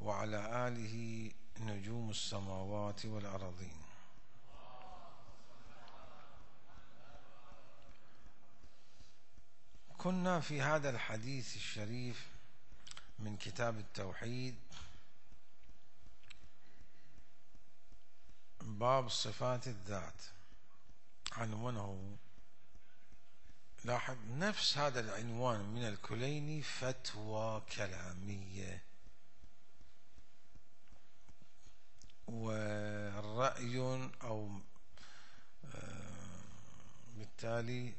وعلى آله نجوم السماوات والأرضين. كنا في هذا الحديث الشريف من كتاب التوحيد، باب صفات الذات، عنوانه لاحظ نفس هذا العنوان من الكليني: فتوى كلامية، والرأي أو بالتالي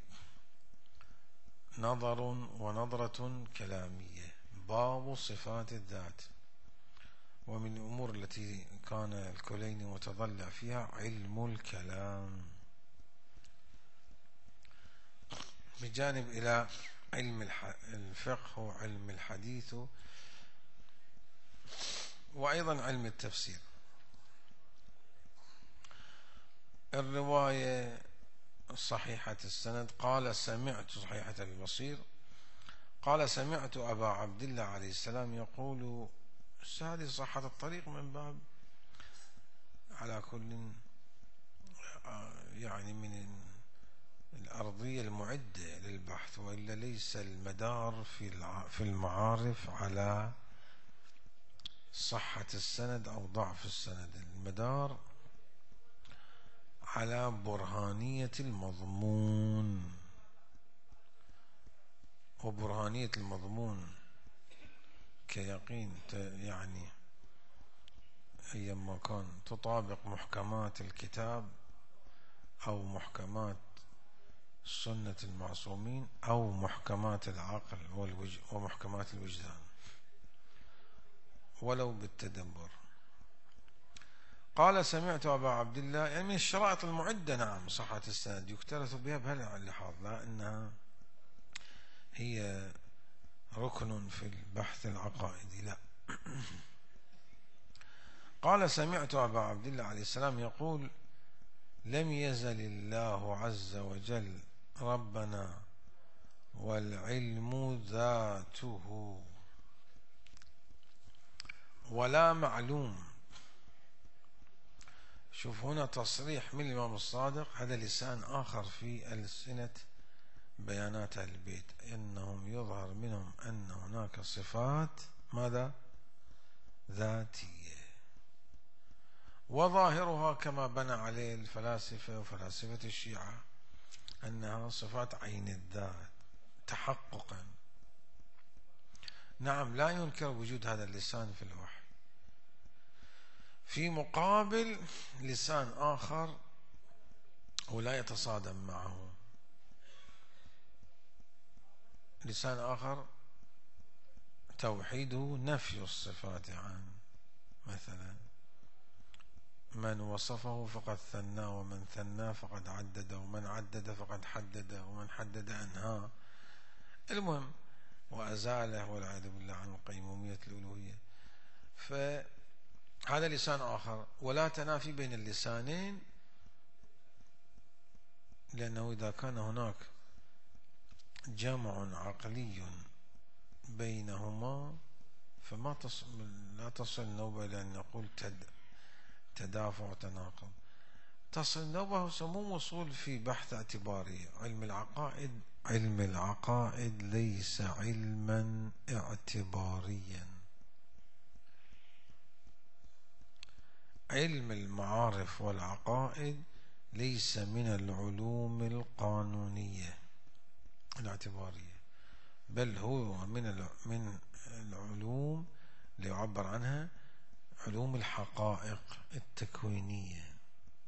نظر ونظرة كلامية. باب صفات الذات. ومن الأمور التي كان الكليني متضلع فيها علم الكلام، بجانب إلى علم الفقه وعلم الحديث وأيضا علم التفسير. الرواية صحيحة السند قال سمعت، صحيحة البصير قال سمعت أبا عبد الله عليه السلام يقول، هذه صحة الطريق من باب على كل يعني من الأرضية المعدة للبحث، وإلا ليس المدار في المعارف على صحة السند أو ضعف السند، المدار على برهانية المضمون. وبرهانية المضمون كيقين يعني أيما كان تطابق محكمات الكتاب أو محكمات سنة المعصومين أو محكمات العقل ومحكمات الوجدان ولو بالتدبر. قال سمعت أبا عبد الله، يعني من الشرائط المعدة نعم صحة السند يكترث بها بهذا اللحاظ، لا أنها هي ركن في البحث العقائدي، لا. قال سمعت أبا عبد الله عليه السلام يقول: لم يزل الله عز وجل ربنا والعلم ذاته ولا معلوم. شوف هنا تصريح من الإمام الصادق، هذا لسان آخر في ألسنة بيانات أهل البيت، إنهم يظهر منهم أن هناك صفات ماذا؟ ذاتية، وظاهرها كما بنى عليه الفلاسفة وفلاسفة الشيعة أنها صفات عين الذات تحققا. نعم لا ينكر وجود هذا اللسان في الوحي، في مقابل لسان آخر ولا يتصادم معه، لسان آخر توحيده نفي الصفات عنه. مثلا من وصفه فقد ثنى، ومن ثنى فقد عدد، ومن عدد فقد حدد، ومن حدد أنهى، المهم وأزاله والعياذ بالله عن قيمومية الألوهية. فهذا لسان آخر، ولا تنافي بين اللسانين، لأنه إذا كان هناك جمع عقلي بينهما فما لا تصل النوبة إلى أن نقول تدافع وتناقض. تصل النوبة سمو وصول في بحث اعتباري. علم العقائد ليس علما اعتباريا. علم المعارف والعقائد ليس من العلوم القانونية الاعتبارية، بل هو من العلوم اللي يعبر عنها علوم الحقائق التكوينية.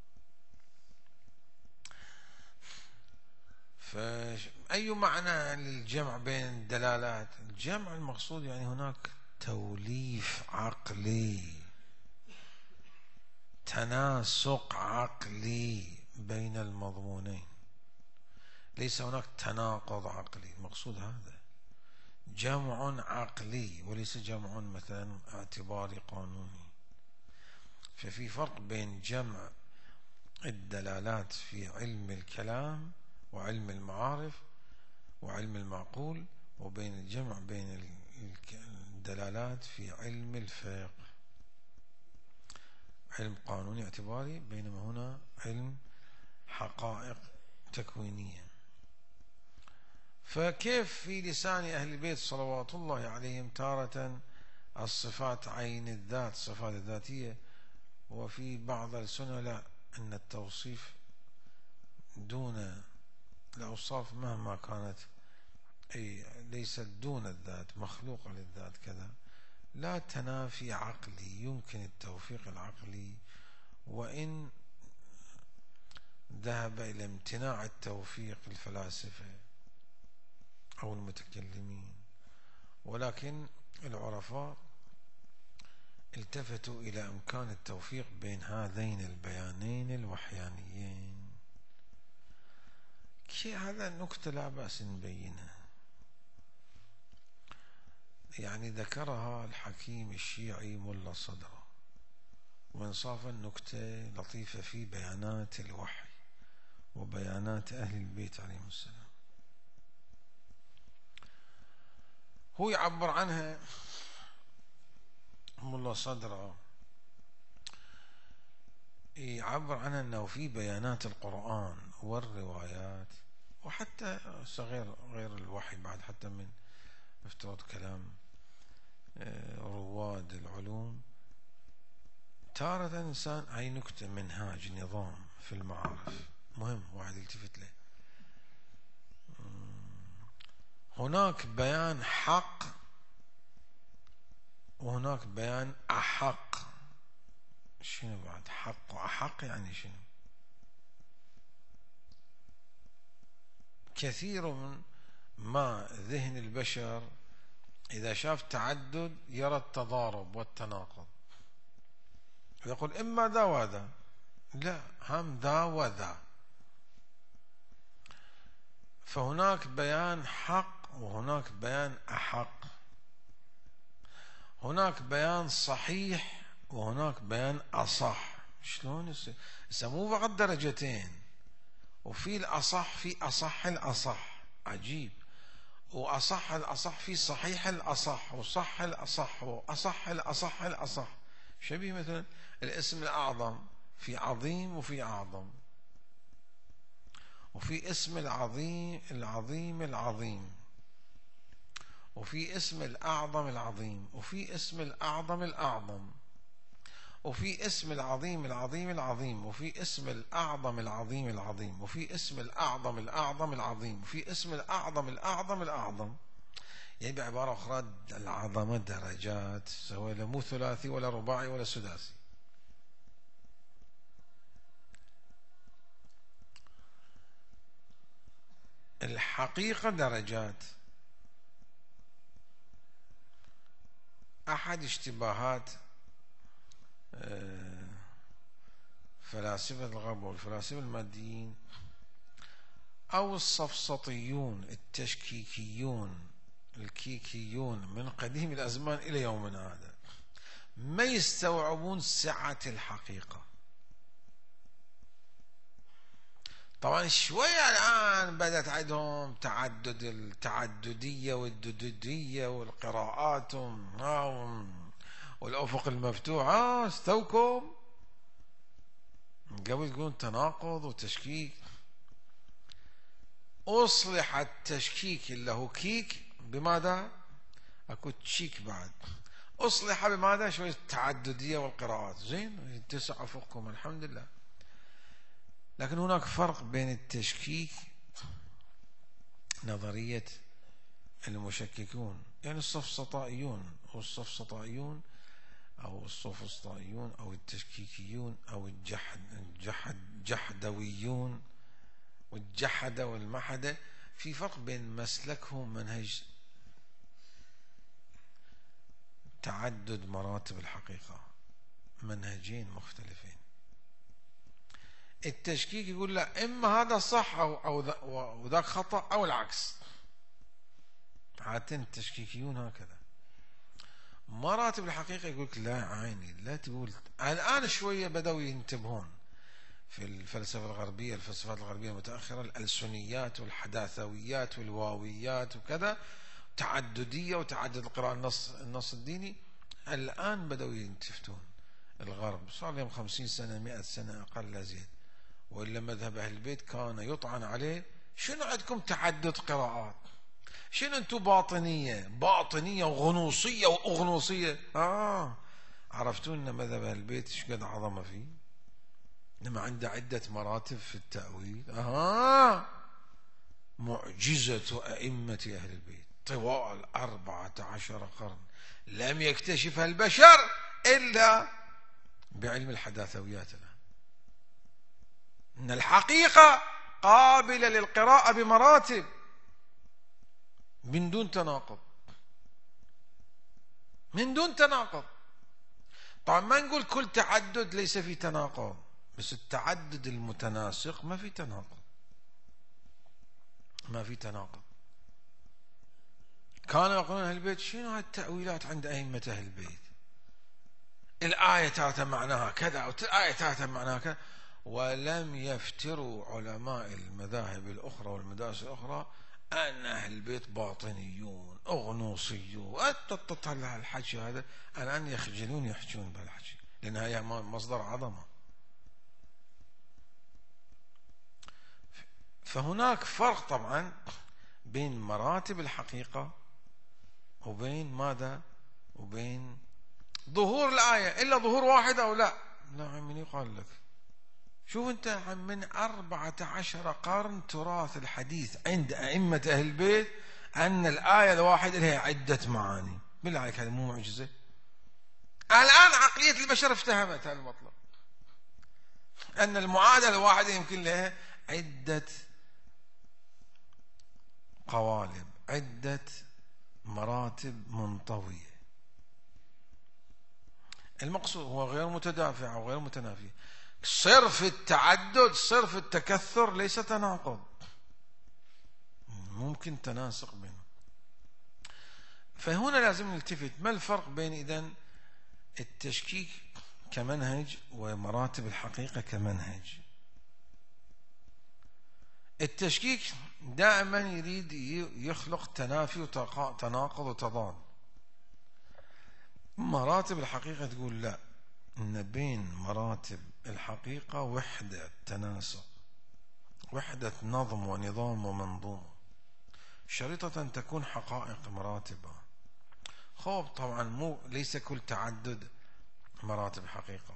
فأي معنى للجمع بين الدلالات؟ الجمع المقصود يعني هناك توليف عقلي، تناسق عقلي بين المضمونين، ليس هناك تناقض عقلي. المقصود هذا جمع عقلي وليس جمع مثلا اعتباري قانوني. ففي فرق بين جمع الدلالات في علم الكلام وعلم المعارف وعلم المعقول، وبين الجمع بين الدلالات في علم الفقه. علم قانوني اعتباري، بينما هنا علم حقائق تكوينية. فكيف في لسان أهل البيت صلوات الله عليهم تارة الصفات عين الذات، الصفات الذاتية، وفي بعض السنة لا، أن التوصيف دون الأوصاف مهما كانت، أي ليست دون الذات، مخلوقة للذات كذا. لا تنافي عقلي، يمكن التوفيق العقلي وإن ذهب إلى امتناع التوفيق الفلاسفة أو المتكلمين، ولكن العرفاء التفتوا إلى إمكان التوفيق بين هذين البيانين الوحيانيين. هذا نكتة لا بأس نبينها، يعني ذكرها الحكيم الشيعي ملا صدرة، وإنصافا نكتة لطيفة في بيانات الوحي وبيانات أهل البيت عليهم السلام. هو يعبر عنها ملا صدرة، يعبر عنها أنه في بيانات القرآن والروايات وحتى غير الوحي بعد، حتى من افتراض كلام رواد العلوم، تارة إنسان هاي نكتة منهاج نظام في المعارف مهم واحد يلتفت له. هناك بيان حق وهناك بيان أحق. شنو بعد حق وأحق يعني شنو؟ كثير من ما ذهن البشر إذا شاف تعدد يرى التضارب والتناقض، يقول إما ذا وذا، لا، هم ذا وذا. فهناك بيان حق وهناك بيان أحق، هناك بيان صحيح وهناك بيان أصح. شلون مو فقط درجتين، وفي الأصح في أصح الأصح، عجيب، وأصح الأصح في صحيح الأصح وصح الأصح وأصح الأصح الأصح. شبيه مثلا الاسم الأعظم، في عظيم وفي أعظم، وفي اسم العظيم العظيم، وفي اسم الأعظم العظيم، وفي اسم الأعظم الأعظم، وفي اسم العظيم العظيم، وفي اسم الأعظم العظيم، وفي اسم الأعظم العظيم، وفي اسم الأعظم الأعظم. يعني بعبارة أخرى العظمة درجات، سواء مو ثلاثي ولا رباعي ولا سداسي. الحقيقة درجات. أحد اشتباهات فلاسفة الغرب والفلاسفة الماديين أو السفسطيون التشكيكيون الكيكيون من قديم الأزمان إلى يومنا هذا ما يستوعبون سعة الحقيقة. طبعا شوية الآن بدأت عندهم التعددية والدودية والقراءات والأفق المفتوح. استوكم قبل يقولون تناقض وتشكيك. أصلح التشكيك اللي هو كيك بماذا؟ أكو تشيك بعد. أصلح بماذا؟ شوية التعددية والقراءات. زين، يتسع أفقكم الحمد لله. لكن هناك فرق بين التشكيك، نظرية المشككون يعني السفسطائيون أو السفسطائيون أو السوفسطائيون أو التشكيكيون أو الجحدويون والجحدة والمحدة. في فرق بين مسلكهم منهج تعدد مراتب الحقيقة، منهجين مختلفين. التشكيك يقول لا، إما هذا صح أو ذاك خطأ أو العكس. عادة التشكيكيون هكذا. مراتب الحقيقة يقول لا عيني، لا تقول. الآن شوية بدأوا ينتبهون في الفلسفة الغربية، الفلسفات الغربية المتأخرة، الألسنيات والحداثويات والواويات وكذا، تعددية وتعدد القراءة، النص الديني. الآن بدأوا ينتفتون الغرب، صار لهم 50 سنة 100 سنة أقل لا زيد. وإلا مذهب أهل البيت كان يطعن عليه. شنو عندكم تعدد قراءات؟ شنو أنتم باطنية وغنوصية وأغنوصية؟ عرفتوا أن مذهب أهل البيت ايش قد عظمة فيه؟ لما عنده عدة مراتب في التأويل. معجزة أئمة أهل البيت طوال 14 قرن لم يكتشفها البشر إلا بعلم الحداثويات الآن. إن الحقيقة قابلة للقراءة بمراتب من دون تناقض، من دون تناقض. طبعا ما نقول كل تعدد ليس في تناقض، بس التعدد المتناسق ما في تناقض، ما في تناقض. كانوا يقولون أهل البيت شنو هالتأويلات عند أئمة أهل البيت؟ الآية تارة معناها كذا والآية تارة معناها كذا. ولم يفتروا علماء المذاهب الأخرى والمدارس الأخرى أن أهل البيت باطنيون أغنوصيون. تطلع الحكي هذا الآن يخجلون يحجون بهالحكي، لأن هي مصدر عظمة. فهناك فرق طبعا بين مراتب الحقيقة وبين ماذا؟ وبين ظهور الآية. إلا ظهور واحد أو لا؟ لا من يقال لك شوف أنت من 14 قرن تراث الحديث عند أئمة أهل البيت أن الآية الواحدة لها عدة معاني. بالله عليك هذه مو معجزة؟ الآن عقلية البشر افتهمت هذا المطلب، أن المعادلة الواحدة يمكن لها عدة قوالب، عدة مراتب منطوية. المقصود هو غير متدافع أو غير متنافي. صرف التعدد صرف التكثر ليس تناقض، ممكن تناسق بينه. فهنا لازم نلتفت ما الفرق بين إذن التشكيك كمنهج ومراتب الحقيقة كمنهج. التشكيك دائما يريد يخلق تنافي وتناقض وتضاد. مراتب الحقيقة تقول لا، إن بين مراتب الحقيقة وحدة تناسق، وحدة نظم ونظام ومنظومة، شريطة تكون حقائق مراتبة. طبعا ليس كل تعدد مراتب حقيقة،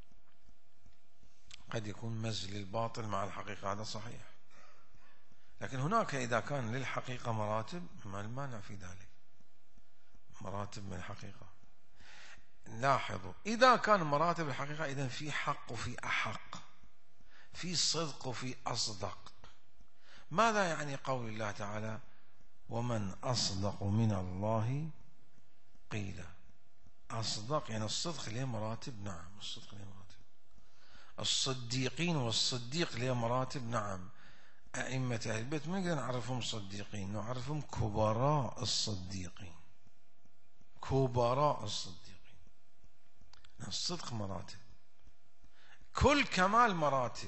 قد يكون مزج للباطل مع الحقيقة، هذا صحيح. لكن هناك إذا كان للحقيقة مراتب ما المانع في ذلك، مراتب من الحقيقة. لاحظوا إذا كان مراتب الحقيقة إذن في حق وفي أحق، في صدق وفي أصدق. ماذا يعني قول الله تعالى ومن أصدق من الله قيلا؟ أصدق يعني الصدق له مراتب، نعم الصدق له مراتب. الصديقين والصديق له مراتب، نعم. أئمة أهل البيت ما نقدر نعرفهم صديقين، نعرفهم كبراء الصديقين، كبراء الصديقين. الصدق مراتب، كل كمال مراتب.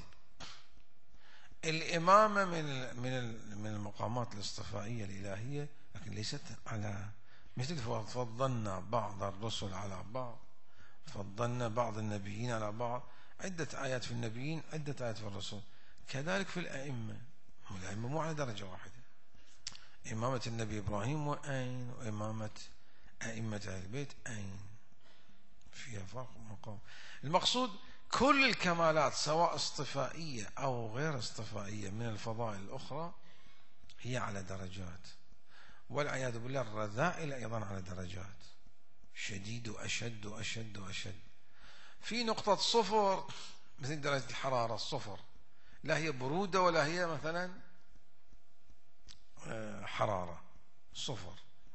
الإمامة من المقامات الاصطفائية الإلهية، لكن ليست على مثل فضلنا بعض الرسل على بعض، فضلنا بعض النبيين على بعض. عدة آيات في النبيين، عدة آيات في الرسل. كذلك في الأئمة، الأئمة مو على درجة واحدة. إمامة النبي إبراهيم وأين، وإمامة أئمة أهل البيت أين، فيها فرق مقام. المقصود كل الكمالات سواء اصطفائية أو غير اصطفائية من الفضائل الأخرى هي على درجات، والعياذ بالله الرذائل أيضا على درجات، شديد وأشد وأشد وأشد. في نقطة صفر مثل درجة الحرارة الصفر، لا هي برودة ولا هي مثلا حرارة، صفر.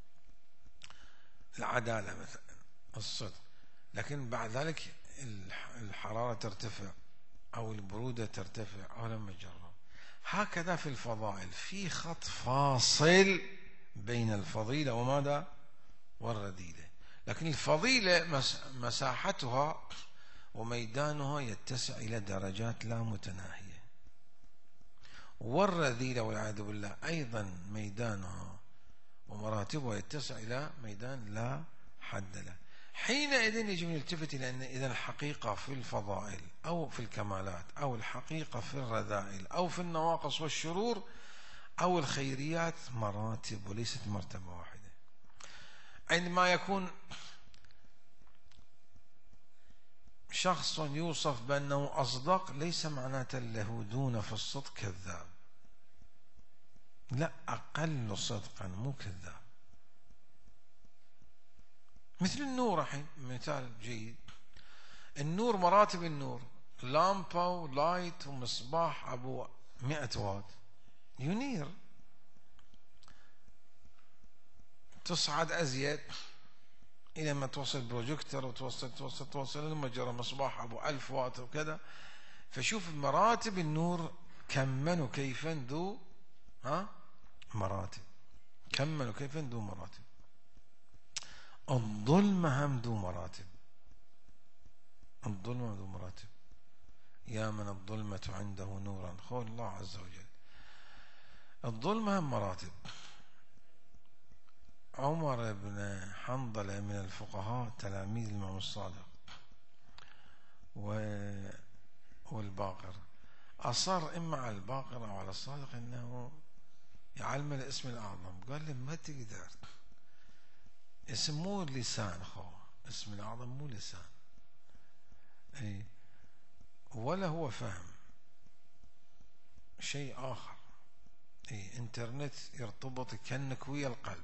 العدالة مثلا الصدق، لكن بعد ذلك الحرارة ترتفع أو البرودة ترتفع أو لما تجرب. هكذا في الفضائل في خط فاصل بين الفضيلة وماذا؟ والرذيلة. لكن الفضيلة مساحتها وميدانها يتسع إلى درجات لا متناهية، والرذيلة والعياذ بالله أيضا ميدانها ومراتبها يتسع إلى ميدان لا حد له. حينئذ يجب أن نلتفت إلى أن إذا الحقيقة في الفضائل أو في الكمالات أو الحقيقة في الرذائل أو في النواقص والشرور أو الخيريات مراتب وليست مرتبة واحدة. عندما يكون شخص يوصف بأنه أصدق ليس معناته له دون في الصدق كذاب، لا، أقل صدقا مو كذاب. مثل النور الحين مثال جيد. النور مراتب النور، لامبة ولايت ومصباح أبو 100 واط ينير، تصعد أزيد إلى ما توصل بروجيكتور وتوصل لما جرى مصباح أبو 1000 واط وكذا. فشوف مراتب النور كما وكيفا ذو مراتب، كما وكيفا ذو مراتب. الظلمة هم ذو مراتب، الظلمة ذو مراتب. يا من الظلمة عنده نورا، قول الله عز وجل. الظلمة هم مراتب. عمر بن حنظلة من الفقهاء تلاميذ الإمام الصادق والباقر، أصر إما على الباقر أو على الصادق أنه يعلم الاسم الأعظم. قال لي ما تقدر، اسم مو لسان، اسم الأعظم مو لسان، أي ولا هو فهم شيء آخر. أي انترنت يرتبط كأنك ويا القلب.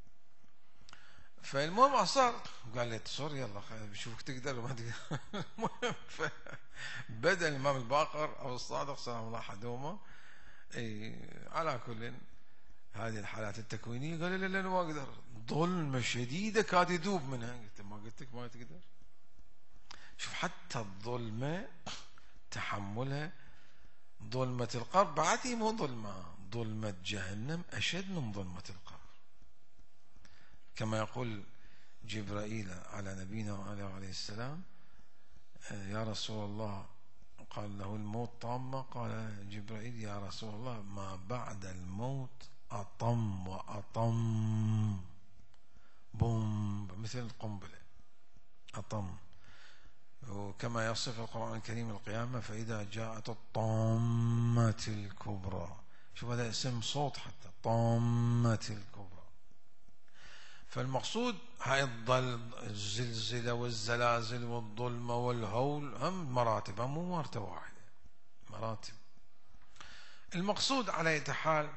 فالمهم أصر، قال لي تصر يلا بشوفك تقدر وما تقدر. المهم بدأ الإمام الباقر أو الصادق سلام الله أحدهما على كل هذه الحالات التكوينية. قال لي لا ما أقدر، ظلمة شديدة كاد يذوب منها. قلت ما قلت لك ما تقدر؟ شوف حتى الظلمة تحملها، ظلمة القبر بعد هي مو ظلمة، ظلمة جهنم أشد من ظلمة القبر. كما يقول جبرائيل على نبينا عليه السلام: يا رسول الله، قال له الموت طامة، قال جبرائيل: يا رسول الله ما بعد الموت أطم وأطم، بوم مثل القنبلة أطم. وكما يصف القرآن الكريم القيامة: فإذا جاءت الطامة الكبرى. شوف هذا اسم صوت حتى، طامة الكبرى. فالمقصود هاي الزلزلة والزلازل والظلمة والهول هم مراتب، هم مو مرتبة واحدة، مراتب. المقصود على أي حال،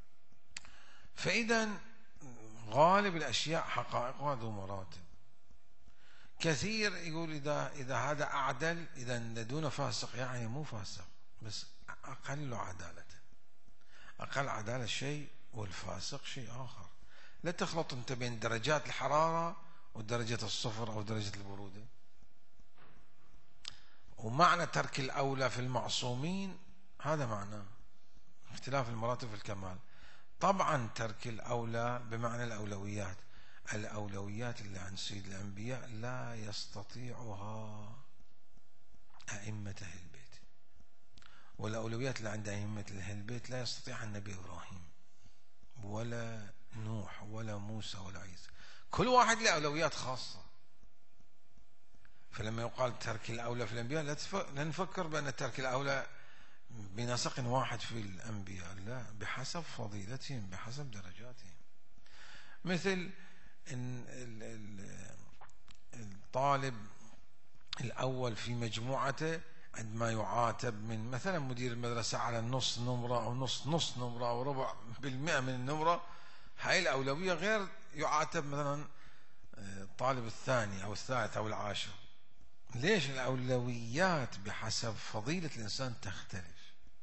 فإذا غالب الأشياء حقائقها ذو مراتب. كثير يقول إذا هذا أعدل، إذا دون فاسق، يعني مو فاسق بس أقل عدالة. أقل عدالة شيء والفاسق شيء آخر. لا تخلط أنت بين درجات الحرارة ودرجة الصفر أو درجة البرودة. ومعنى ترك الأولى في المعصومين هذا معناه اختلاف المراتب في الكمال. طبعا ترك الأولى بمعنى الأولويات. الأولويات اللي عند سيد الأنبياء لا يستطيعها أئمة أهل البيت، والأولويات اللي عند أئمة أهل البيت لا يستطيعها النبي إبراهيم ولا نوح ولا موسى ولا عيسى. كل واحد له أولويات خاصة. فلما يقال ترك الأولى في الأنبياء لا نفكر بأن ترك الأولى بنسق واحد في الأنبياء، لا، بحسب فضيلتهم بحسب درجاتهم. مثل الطالب الأول في مجموعته عندما يعاتب من مثلا مدير المدرسة على نص نمرة أو نص نمرة أو ربع بالمئة من النمرة، هاي الأولوية غير يعاتب مثلا الطالب الثاني أو الثالث أو العاشر. ليش؟ الأولويات بحسب فضيلة الإنسان تختلف.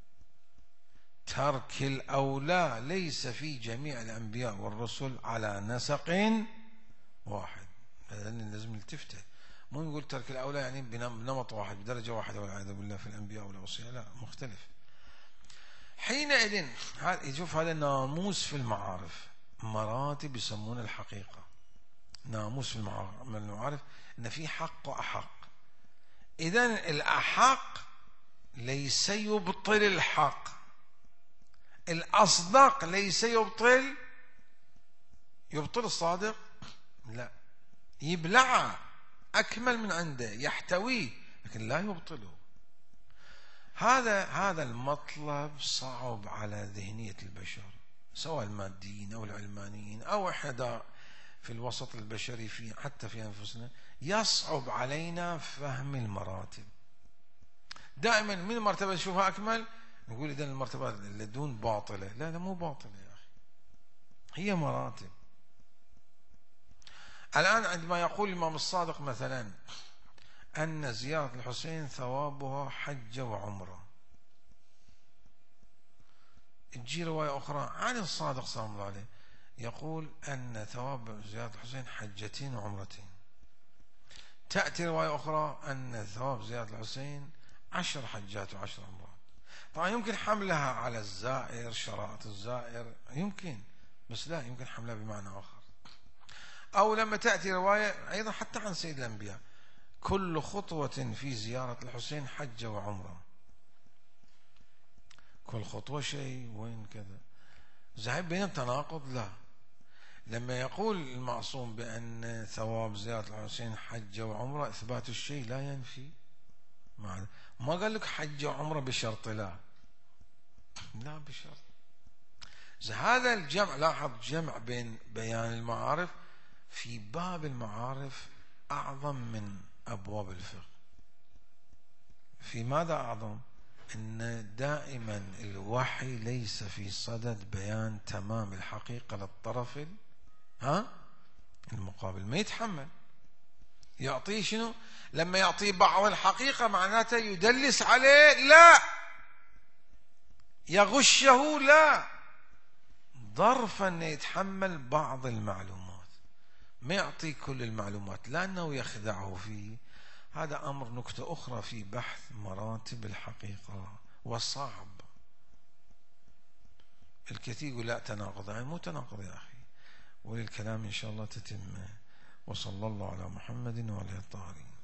ترك الأولى ليس في جميع الأنبياء والرسل على نسق واحد. هذا لازم نلتفته. مو نقول ترك الأولى يعني بنمط واحد بدرجة واحدة والعياذ بالله في الأنبياء والأوصياء، لا، مختلف. حينئذ يشوف هذا ناموس في المعارف، مراتب يسمون الحقيقة. ناموس في المعارف أن في حق وأحق. إذن الأحق ليس يبطل الحق، الأصدق ليس يبطل الصادق، لا، يبلعه أكمل من عنده، يحتويه لكن لا يبطله. هذا المطلب صعب على ذهنية البشر، سواء الماديين أو العلمانيين أو إحنا في الوسط البشري، حتى في أنفسنا يصعب علينا فهم المراتب. دائما من المرتبة نشوفها أكمل نقول إذا المرتبة اللي دون باطلة. لا مو باطلة يا أخي، هي مراتب. الآن عندما يقول الإمام الصادق مثلا أن زيارة الحسين ثوابها حجة وعمرة، تجي رواية أخرى عن الصادق صلى الله عليه يقول أن ثواب زيارة الحسين حجتين وعمرتين. تأتي رواية أخرى أن ثواب زيارة الحسين 10 حجات و10 عمرات. طبعا يمكن حملها على الزائر، شراءة الزائر يمكن، بس لا يمكن حملها بمعنى آخر. أو لما تأتي رواية أيضا حتى عن سيد الأنبياء كل خطوة في زيارة الحسين حجة وعمرة، كل خطوة شيء وين كذا، زعيم بين تناقض؟ لا. لما يقول المعصوم بأن ثواب زيارة الحسين حجة وعمرة، إثبات الشيء لا ينفي، ما قال لك حجة وعمرة بشرط، لا بشرط. هذا الجمع، لاحظ جمع بين بيان المعارف في باب المعارف أعظم من أبواب الفقه. في ماذا أعظم؟ إن دائما الوحي ليس في صدد بيان تمام الحقيقة للطرف المقابل، ما يتحمل يعطيه شنو؟ لما يعطيه بعض الحقيقة معناته يدلس عليه، لا يغشه، لا ظرفا أن يتحمل بعض المعلومات، ما يعطي كل المعلومات لأنه يخدعه فيه. هذا أمر نكتة أخرى في بحث مراتب الحقيقة، وصعب. الكثير يقول لا تناقض، يعني مو تناقض يا أخي، وللكلام إن شاء الله تتم. وصلى الله على محمد وعلى الطاهرين.